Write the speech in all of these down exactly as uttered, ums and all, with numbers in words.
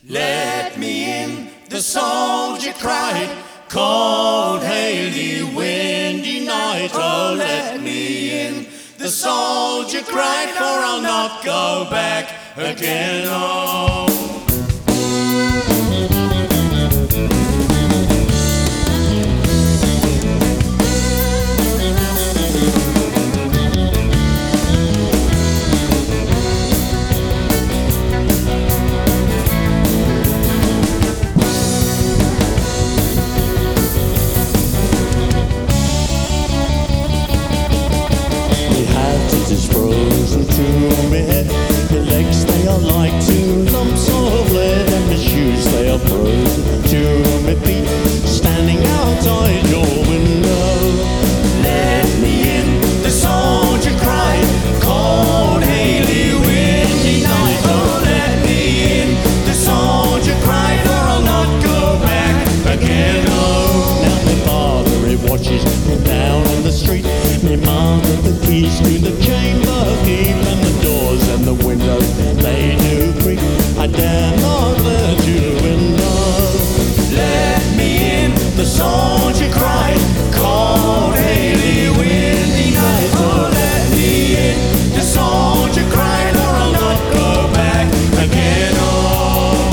Let me in, the soldier cried. Cold, haily, windy night. Oh, let me in, the soldier cried, for I'll not go back again. Oh. Is frozen to my head. My legs, they are like two lumps of lead, and my shoes, they are frozen to my feet, standing outside your window. Let me in, the soldier cried. Cold, haily, windy night. Oh, let me in, the soldier cried, or I'll not go back again. Oh. Now my father, he watches me down on the street. My mother, the keys to the chamber keep, and the doors and the windows, they do creak. I dare not let you in. Let me in, the soldier cried. Cold, haily, windy night. Oh, let me in, the soldier cried, or I'll not go back again. Oh.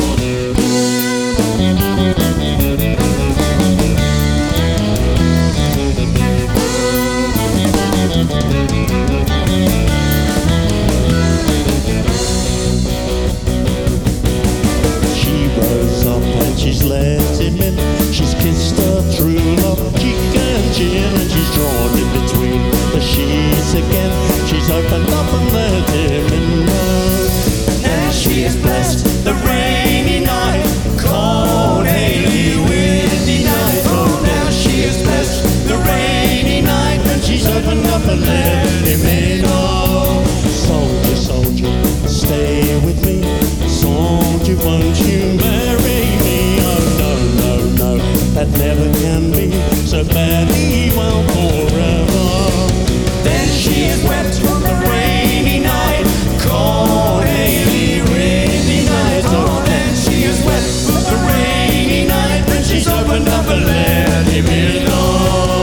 She's let him in, she's kissed her true love cheek and chin, and she's drawn in between the sheets again. She's opened up and let him in. Now she has blessed the rainy night. Cold, haily, windy night. Oh, now she has blessed the rainy night, and she's opened up and let him in. Oh, soldier, soldier, stay with me. Soldier, won't you marry me? That never can be, so badly well forever. Then she has wept the rainy night. Cold, haily, windy night. Oh, then she has wept the rainy night. Then she's opened up and let him in. Oh.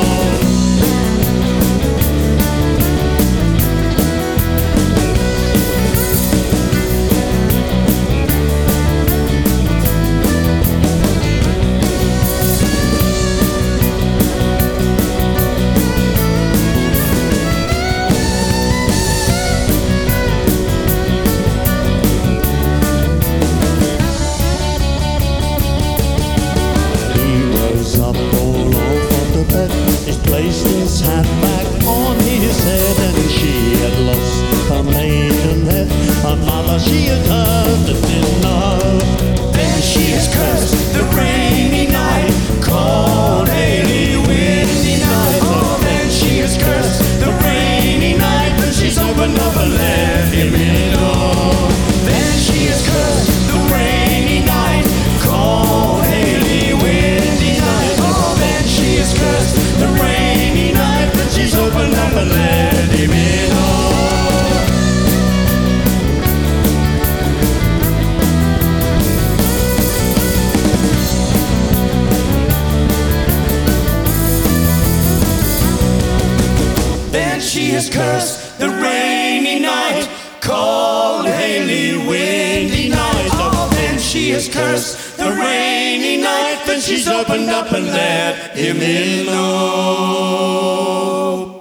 He's placed his hat back on his head, and she had lost her maidenhead. Her mother, she had heard and didn't know. Then she has cursed the rainy night. Cold, haily, windy night. Oh, then she has cursed the rainy night, and she's opened up and let him in. Oh, then she has cursed the rainy night. Cold, haily, windy night. Oh, then she has cursed the rainy night, but she's opened up and let him in. Oh. Then she has cursed the rainy night. Cold, haily, windy night. Oh, then she has cursed the rainy night, but she's opened up and let him in. Oh.